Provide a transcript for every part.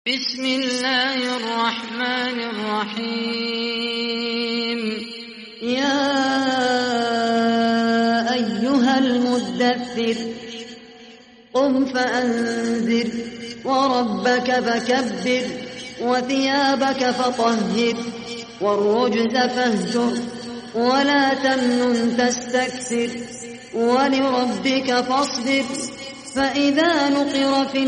بسم الله الرحمن الرحيم يا أيها المدثر قم فأنذر وربك فكبر وثيابك فطهر والرجز فاهجر ولا تمنن تستكثر ولربك فاصبر فإذا نقر في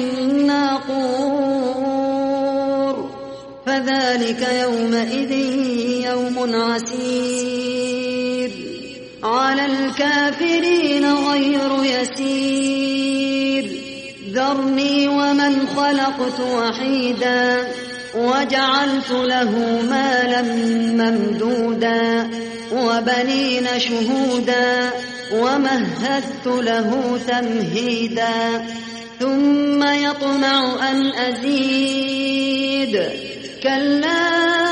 الناقور فذلك يومئذ يوم عسير على الكافرين غير يسير ذرني ومن خلقت وحيدا وجعلت له مالا ممدودا وبنين شهودا ومهدت له تمهيدا ثم يطمع أن أزيد كلا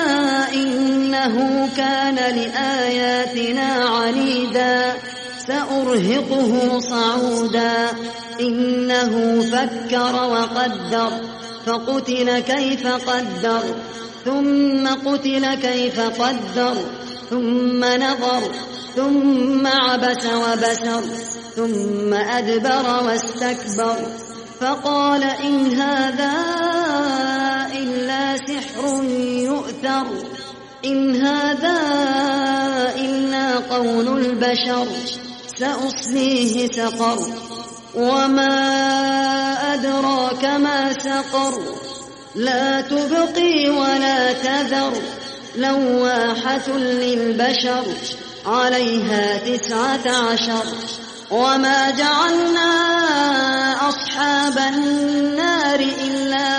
إنه كان لآياتنا عنيدا سأرهقه صعودا إنه فكر وقدر فقتل كيف قدر ثم قتل كيف قدر ثم نظر ثم عبس وبسر ثم أدبر واستكبر فقال إن هذا إلا سحر يؤثر إن هذا إلا قول البشر سأصليه سقر وما أدراك ما سقر لا تبقي ولا تذر لواحة للبشر عليها 19 وما جعلنا أصحاب النار إلا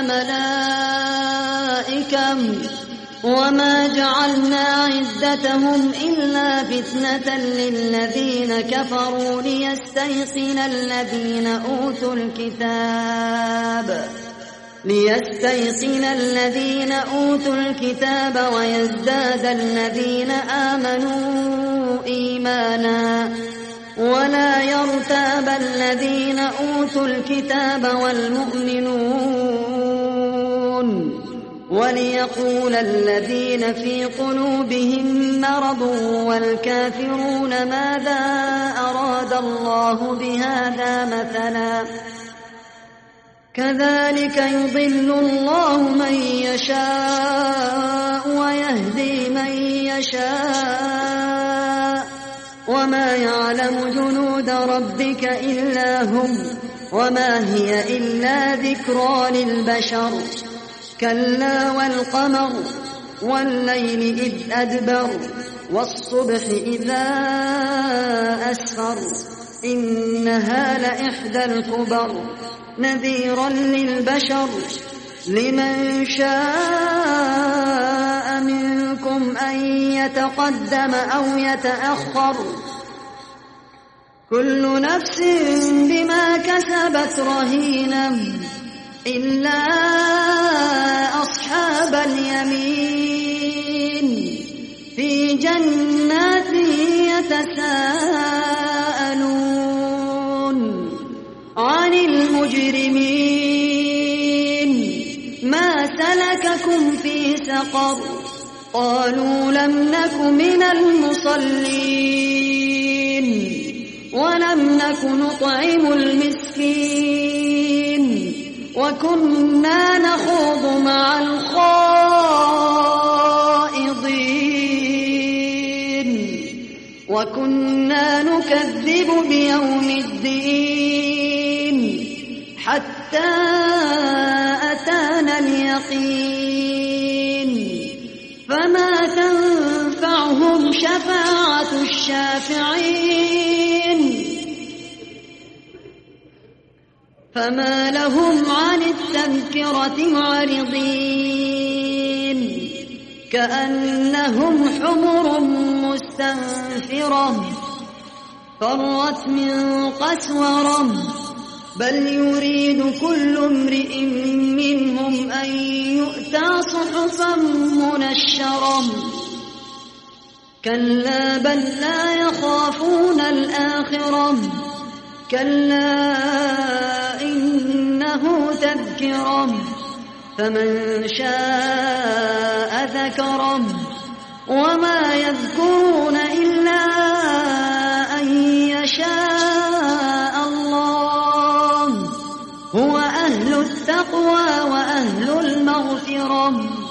ملائكة وما جعلنا عدتهم إلا فتنة للذين كفروا ليستيقن الذين أوتوا الكتاب ويزداد الذين آمنوا إيمانا ولا يرتاب الذين أوتوا الكتاب والمؤمنون وليقول الذين في قلوبهم مرض والكافرون ماذا أراد الله بهذا مثلا كذلك يضل الله من يشاء ويهدي من يشاء وما يعلم جنود ربك إلا هم وما هي إلا ذكرى للبشر كلا والقمر والليل إذ أدبر والصبح إذا أسفر إنها لإحدى الكبر نذيرا للبشر لمن شاء منكم أن يتقدم أو يتأخر كل نفس بما كسبت رهينة إلا أصحاب اليمين في جنات يتساءلون عن المجرمين ما سلككم في سقر قالوا لم نك من المصلين ولم نك نطعم المسكين وكنا نخوض مع الخائضين وكنا نكذب بيوم الدين حتى أتانا اليقين فما تنفعهم شفاعة الشافعين فما لهم عن التذكرة معرضين كأنهم حمر مستنفرة فرت من قسورة بل يريد كل امرئ منهم أن يؤتى صحفا منشرة كلا بل لا يخافون الآخرة كلا إنه تذكرة فمن شاء ذكره وما يذكرون إلا أن يشاء الله هو أهل التقوى وأهل المغفرة